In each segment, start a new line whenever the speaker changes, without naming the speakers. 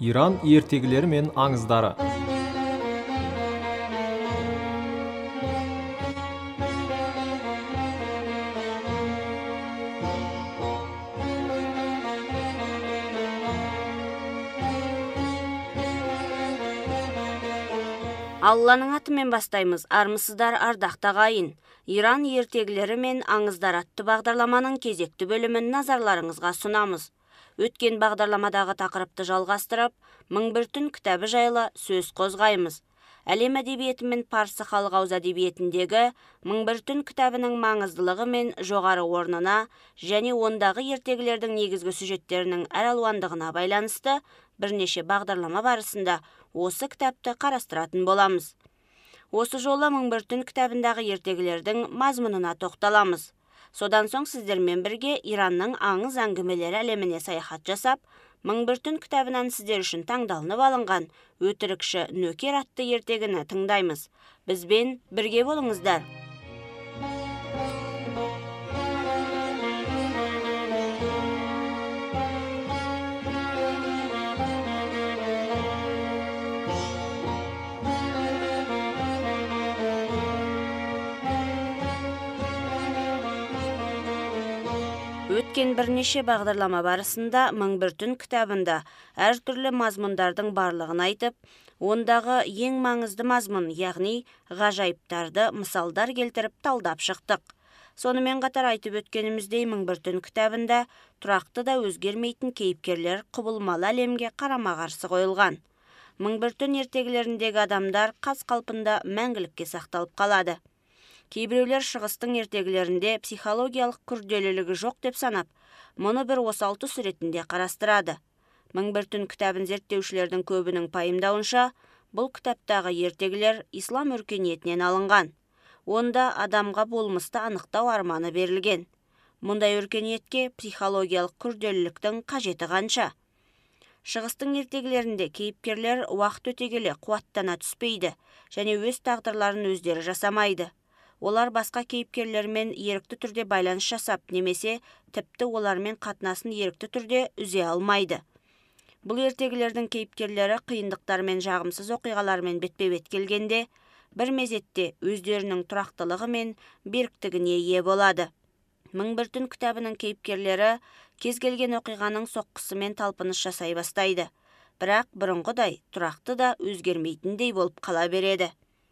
Иран ертегілері мен аңыздары.
Алланың атымен бастаймыз. Армысыздар, ардақты ағайын. Иран ертегілері мен аңыздар атты бағдарламаның кезекті бөлімін назарларыңызға сұнамыз. Өткен бағдарламадағы тақырыпты жалғастырып, 1001 түн кітабы жайлы сөз қозғаймыз. Әлем әдебиеті мен парсы халық ауыз әдебиетіндегі 1001 түн кітабының маңыздылығы мен жоғары орнына және ондағы ертегілердің негізгі сюжеттерінің әралуандығына байланысты бірнеше бағдарлама барысында осы кітапты қарастыратын боламыз. Осы жолы 1001 түн кітабындағы ертегілердің мазмұнына тоқталамыз. Содан соң сіздермен бірге Иранның аңыз әңгімелері әлеміне саяхат жасап, 1001 түн кітабынан сіздер үшін таңдалынып алынған өтірікші нөкер атты ертегіні тыңдаймыз. Бізбен бірге болыңыздар. Өткен бірнеше бағдарлама барысында 1001 түн кітабында әртүрлі мазмұндардың барлығын айтып, ондағы ең маңызды мазмұн, яғни ғажайыптарды мысалдар келтіріп талдап шықтық. Сонымен қатар айтып өткеніміздей 1001 түн кітабында тұрақты да өзгермейтін кейіпкерлер құбылмалы әлемге қарама-қарсы қойылған. 1001 түн ертегілеріндегі адамдар қаз-қалпында мәңгілікке сақталып қалады. Кейбіреулер шығыстың ертегілерінде психологиялық күрделілігі жоқ деп санап, мұны бір осал тұс ретінде қарастырады. 1001 түн кітабын зерттеушілердің көбінің пайымдауынша, бұл кітаптағы ертегілер ислам өркениетінен алынған. Онда адамға болмысты анықтау арманы берілген. Мұндай өркениетке психологиялық күрделіліктің қажеті қанша? Шығыстың ертегілерінде кейіпкерлер уақыт өте келе қуаттана түспейді және өз тағдырларын өздері жасамайды. Олар басқа кейіпкерлермен ерікті түрде байланыс жасап, немесе тіпті олармен қатынасын ерікті түрде үзе алмайды. Бұл ертегілердің кейіпкерлері қиындықтар мен жағымсыз оқиғалармен бетпе-бет келгенде, бір мезетте өздерінің тұрақтылығы мен беріктігіне ие болады. 1001 түн кітабының кейіпкерлері кез келген оқиғаның соққысымен талпыныс жасай бастайды, бірақ бұрынғыдай тұрақты да өзгермейтіндей болып қала береді.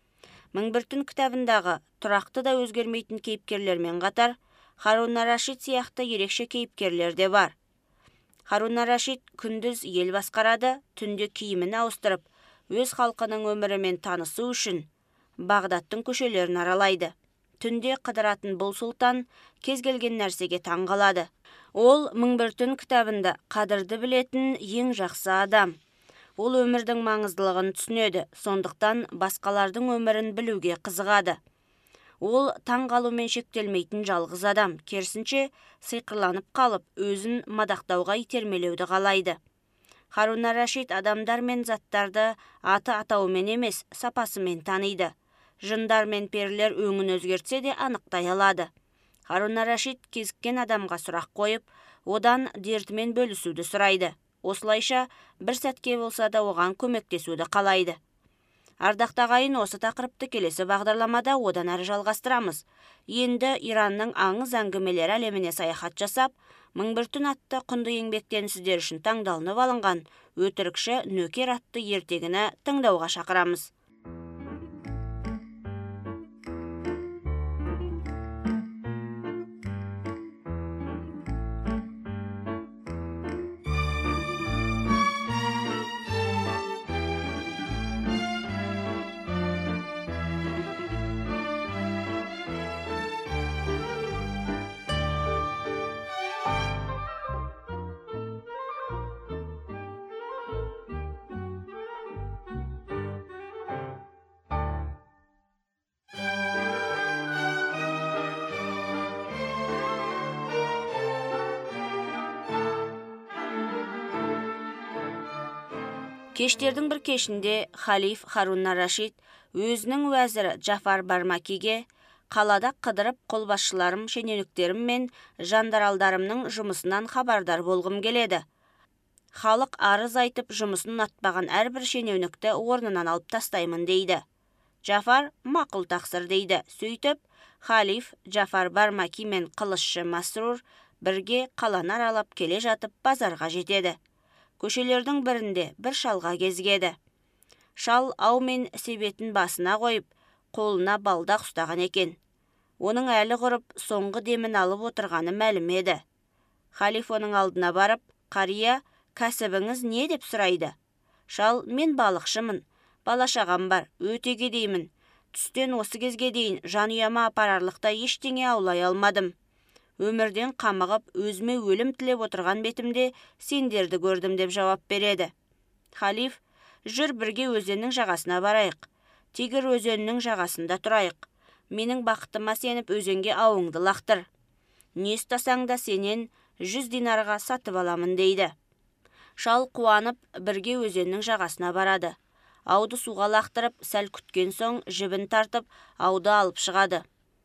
1001 түн кітабындағы тұрақты да өзгермейтін кейіпкерлермен қатар Харун ар-Рашид сияқты ерекше кейіпкерлер де бар. Харун ар-Рашид күндіз ел басқарады, түнде киімін ауыстырып, өз халқының өмірімен танысу үшін Бағдаттың көшелерін аралайды. Түнде қыдыратын бұл сұлтан кез келген нәрсеге таң қалады. Ол 1001 түн кітабында қадірді білетін ең жақсы адам. Ол өмірдің маңыздылығын түсінеді, сондықтан басқалардың өмірін білуге қызығады. Ол таң қалумен шектелмейтін жалғыз адам, керісінше сиқырланып қалып, өзін мадақтауға итермелеуді қалайды. Харун ар-Рашид адамдар мен заттарды аты атауымен емес, сапасымен таниды. Жындар мен перілер өңін өзгертсе де анықтай алады. Харун ар-Рашид кезіккен адамға сұрақ қойып, одан дертімен бөлісуді сұрайды. Осылайша бір сәтке болса да оған көмектесуді қалайды. Ардақты ағайын, осы тақырыпты келесі бағдарламада одан әрі жалғастырамыз. Енді Иранның аңыз әңгімелері әлеміне саяхат жасап, 1001 түн атты құнды еңбектен сіздер үшін таңдалынып алынған өтірікші нөкер атты ертегіні тыңдауға шақырамыз. Кештердің бір кешінде халиф Харун ар-Рашид өзінің уәзірі Джафар Бармакиге қалада қыдырып қолбасшыларым, шенеуніктерім мен жандаралдарымның жұмысынан хабардар болғым келеді. Халық арыз айтып жұмысын ұнатпаған әрбір шенеунікті орнынан алып тастаймын дейді. Джафар мақұл тақсыр дейді. Сөйтіп, халиф Джафар Бармаки мен қылышшы Масрур бірге қаланы аралап келе жатып базарға жетеді. Көшелердің бірінде бір шалға кезгеді. Шал ау мен себетін басына қойып, қолына балдақ ұстаған екен. Оның әлі құрып, соңғы демін алып отырғаны мәлім еді. Халиф оның алдына барып, қария, кәсібіңіз не деп сұрайды? Шал, мен балықшымын, бала-шағам бар, өте кедеймін. Түстен осы кезге дейін жанұяма апарарлықта ештеңе аулай алмадым. Өмірден қамығып, өзіме өлім тілеп отырған бетімде сендерді көрдім деп жауап береді. Халиф, жүр бірге өзеннің жағасына барайық. Тигр өзенінің жағасында тұрайық. Менің бақытыма сеніп өзенге ауыңды лақтыр. Не ұстасаң да сенен 100 динарға сатып аламын дейді. Шал қуанып бірге өзеннің жағасына барады. Ауды суға лақтырып, сәл күткен соң жібін тартып, ауды алып шығады.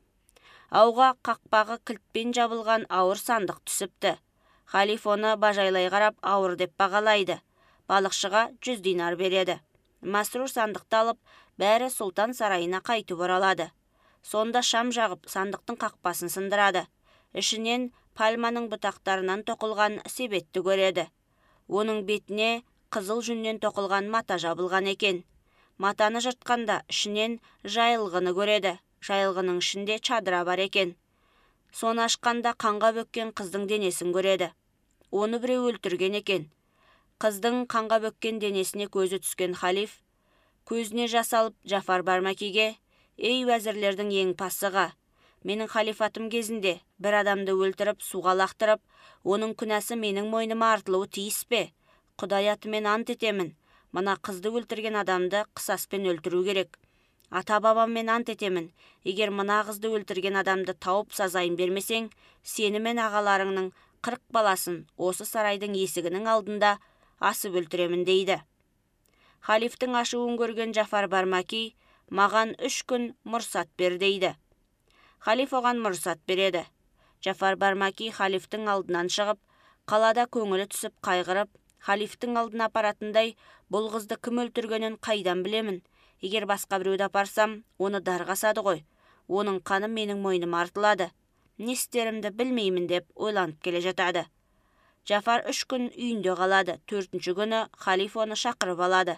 Ауға қақпағы кілтпен жабылған ауыр сандық түсіпті. Халиф оны бажайлай қарап ауыр деп бағалайды. Балықшыға 100 динар береді. Масрур сандықты алып, бәрі сұлтан сарайына қайтып оралады. Сонда шам жағып, сандықтың қақпасын сындырады. Ішінен пальманың бұтақтарынан тоқылған себетті көреді. Оның бетіне қызыл жүннен тоқылған мата жабылған екен. Матаны жыртқанда ішінен жайылғыны көреді. Жайылғының ішінде чадыра бар екен. Соны ашқанда қанға бөккен қыздың денесін көреді. Оны біреу өлтірген екен. Қыздың қанға бөккен денесіне көзі түскен халиф, көзіне жас алып Джафар Бармакиге, ей уәзірлердің ең пасыға, менің халифатым кезінде бір адамды өлтіріп, суға лақтырып, оның күнәсі менің мойныма артылуы тиіс пе? Құдай атымен ант етемін, мына қызды өлтірген адамды қысаспен өлтіру керек. Ата-бабаммен ант етемін, егер мына қызды өлтірген адамды тауып сазайын бермесең, сені мен ағаларыңның 40 баласын осы сарайдың есігінің алдында асып өлтіремін дейді. Халифтің ашуын көрген Джафар Бармаки, маған 3 күн мұрсат бер дейді. Халиф оған мұрсат береді. Джафар Бармаки халифтің алдынан шығып, қалада көңілі түсіп қайғырып, халифтің алдына апаратындай, бұл қызды кім өлтіргенін қайдан білемін? Егер басқа біреуді апарсам, оны дарғасады ғой. Оның қаны менің мойныма артылады. Не істерімді білмеймін деп ойланып келе жатады. Джафар 3 күн үйінде қалады. 4-ші күні халиф оны шақырып алады.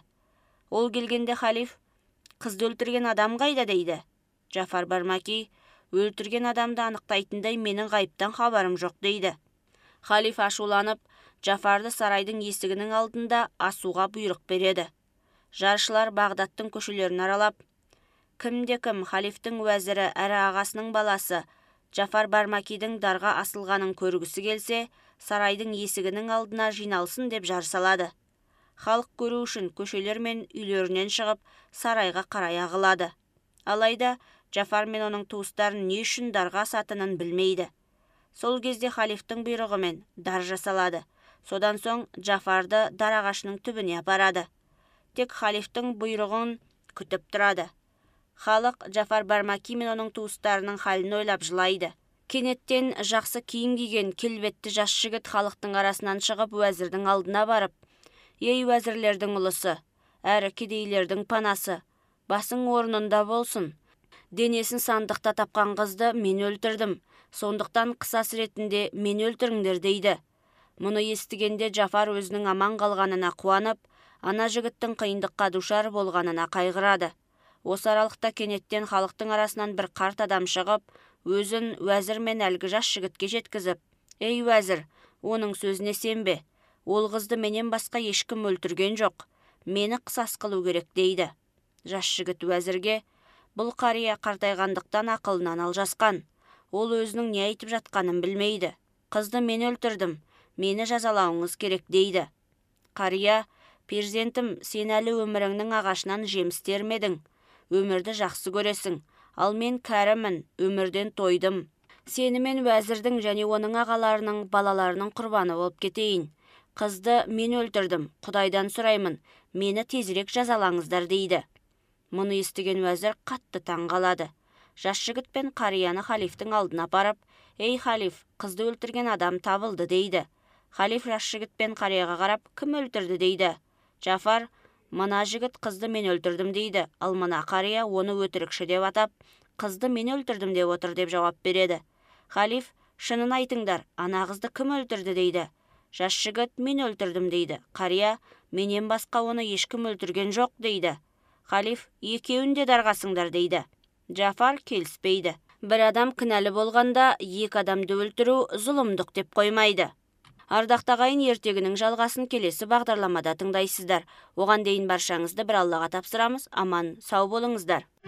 Ол келгенде халиф, қызды өлтірген адам қайда дейді. Джафар Бармаки, өлтірген адамды анықтайтындай менің ғайыптан хабарым жоқ дейді. Халиф ашуланып, Джафарды сарайдың есігінің алдында асуға бұйрық береді. Жаршылар Бағдаттың көшелерін аралап, кімде-кім халифтің уәзірі әрі ағасының баласы Джафар Бармакидің дарға асылғанын көргісі келсе, сарайдың есігінің алдына жиналсын деп жар салады. Халық көру үшін көшелер мен үйлерінен шығып, сарайға қарай ағылады. Алайда Джафар мен оның туыстарын не үшін дарға асатынын білмейді. Сол кезде халифтің бұйрығымен дар жасалады. Содан соң Джафарды дар ағашының түбіне апарады. Тек халифтің бұйрығын күтіп тұрады. Халық Джафар Бармаки мен оның туыстарының халін ойлап жылайды. Кенеттен жақсы киім киген келбетті жас жігіт халықтың арасынан шығып уәзірдің алдына барып, ей уәзірлердің ұлысы, әрі кедейлердің панасы, басың орнында болсын. Денесін сандықта тапқан қызды мен өлтірдім, сондықтан қысас ретінде мен өлтіріңдер дейді. Мұны естігенде Джафар өзінің аман қалғанына қуанып, ана жігіттің қиындыққа душар болғанына қайғырады. Осы аралықта кенеттен халықтың арасынан бір қарт адам шығып, өзін уәзір мен әлгі жас жігітке жеткізіп, ей уәзір, оның сөзіне сенбе, ол қызды менен басқа ешкім өлтірген жоқ, мені қысас қылу керек дейді. Жас жігіт уәзірге, бұл қария қартайғандықтан ақылынан алжасқан, ол өзінің не айтып жатқанын білмейді, қызды мен өлтірдім, мені жазалауыңыз керек дейді. Қария, перзентім, сен әлі өміріңнің ағашынан жеміс термедің, өмірді жақсы көресің, ал мен кәрімін, өмірден тойдым. Сені мен уәзірдің және оның ағаларының балаларының құрбаны болып кетейін. Қызды мен өлтірдім, Құдайдан сұраймын, мені тезірек жазалаңыздар дейді. Мұны естіген уәзір қатты таңғалады. Жас жігіт пен қарияны халифтің алдына апарып, ей халиф, қызды өлтірген адам табылды дейді. Халиф жас жігіт пен қарияға қарап, кім өлтірді дейді. Джафар, мына жігіт қызды мен өлтірдім дейді, ал мына қария оны өтірікші деп атап, қызды мен өлтірдім деп отыр деп жауап береді. Халиф, шынын айтыңдар, ана қызды кім өлтірді дейді. Жас жігіт, мен өлтірдім дейді. Қария, менен басқа оны ешкім өлтірген жоқ дейді. Халиф, екеуін де дарғасыңдар дейді. Джафар келіспейді. Бір адам кінәлі болғанда, екі адамды өлтіру зұлымдық деп қоймайды. Ардақта ағайын, ертегінің жалғасын келесі бағдарламада тыңдайсыздар. Оған дейін баршаңызды бір Аллаға тапсырамыз. Аман, сау болыңыздар.